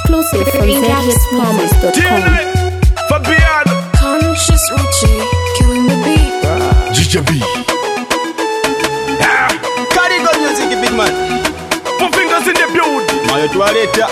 Exclusive from zhitspromise.com. Fabiano, Conscious Richie, killing the beat. GJB. Carry go music, big man. Put fingers in the building. Mayo tuwaleta.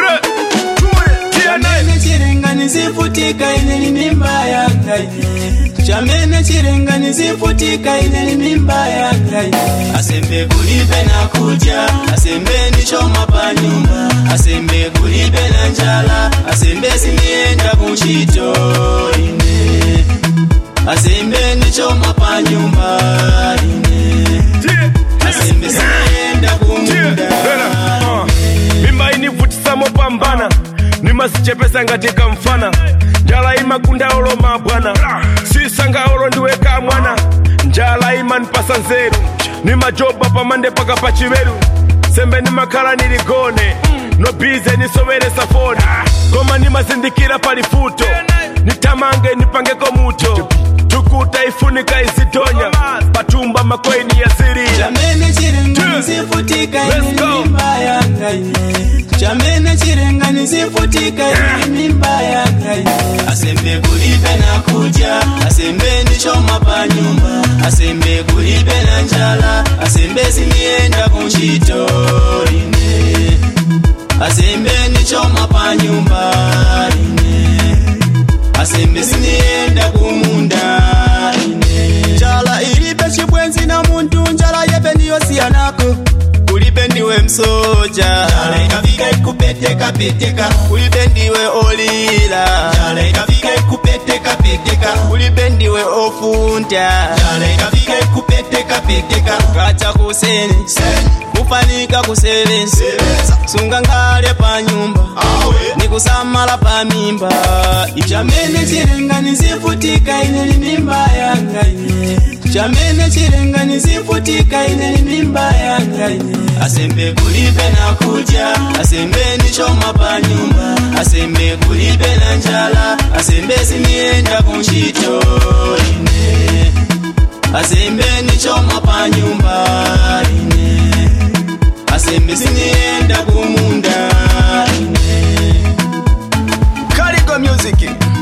Chamene chirenga nisifutika ine mimba ya ngai. Chamene chirenga nisifutika ine mimba ya ngai. Asembe kulibe na kuja, asembe nichoma pa nyumba, asembe kulibe na njala, asembe sinienda kunchito ine. Asembe nichoma pa nyumba ine. Asembe sinienda kumunda. Mimba inivutisa mopambana. Nimasichepesa ngatika mfana. Njala ima kunda olo mabwana. Sisanga olo ndiweka mwana. Njala ima nipasa nzeru. Nima joba pa mande paka pachiveru. Sembe nima kala niligone. No bize nisowele safoni. Goma nima zindikira palifuto. Nitamange nipangeko muto. Tukuta ifunika isitonya. Patumba makweni ya siri. Chamene chirenga nisifutika mimba ya ngai. Chamene chirenga nisifutika mimba ya ngai. Asembe kulibe na kuja, asembe nichoma pa nyumba, asembe kulibe na njala, asembe sinienda kunchito ine. Asembe nichoma pa nyumba ine. Asembe sinienda kumunda ine. Njala ilipe chibwenzi na muntu, njala yebe niyo siyanako. Ulibe ndiwe msoja, njala ikafika ikupeteka peteka. Ulibe ndiwe olila, njala ikafika ikupeteka peteka. Ulibe ndiwe ofunta, njala ikafika ikupeteka peteka. Kacha kuseni, mufanika kusebenza, sunga ngale pa nyumba, nikusamala pa mimba. Chamene chirenga nisifutika ine mimba ya ngai. Chamene chirenga nisifutika ine mimba ya ngai. Asembe kulibe na kuja, asembe nichoma pa nyumba, asembe kulibe na njala, asembe sinienda kunchito ine. Asembe nichoma pa nyumba ine. Asembe sinienda kumunda ine. Karigo music.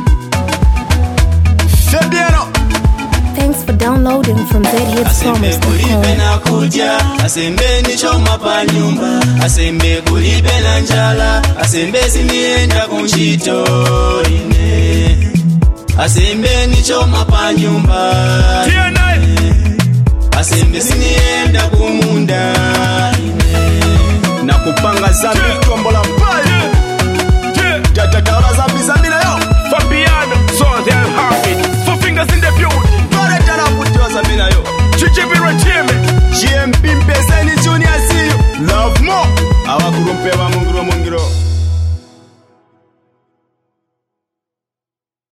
Fabiano. Thanks for downloading from Asembe kulibe na kuja, asembe nichoma pa nyumba, asembe kulibe na njala, asembe sinienda kunchito ine. Asembe nichoma pa nyumba ine. Asembe sinienda kumunda ine. Na kupanga zambi tombola mpali. Jatatala zambi zambi na yo. Fabiano, so they have it. 4 fingers in the building. Toreta na kutiwa zambi na yo. GJB Regime. GMP mpeseni junior see you. Love more. Awakurumpe wa mungiro mungiro.